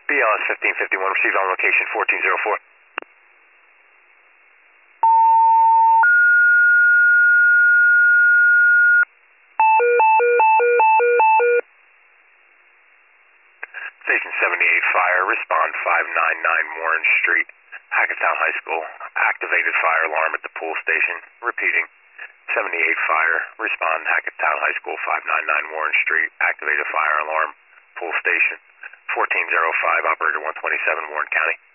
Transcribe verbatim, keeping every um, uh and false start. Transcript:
B L S fifteen fifty-one, received on location fourteen oh four. Station seventy-eight fire, respond five ninety-nine Warren Street, Hackettstown High School. Activated fire alarm at the pool station. Repeating. seventy-eight fire, respond Hackettstown High School, five ninety-nine Warren Street. Activated fire alarm, pool station. fourteen oh five, operator one twenty-seven, Warren County.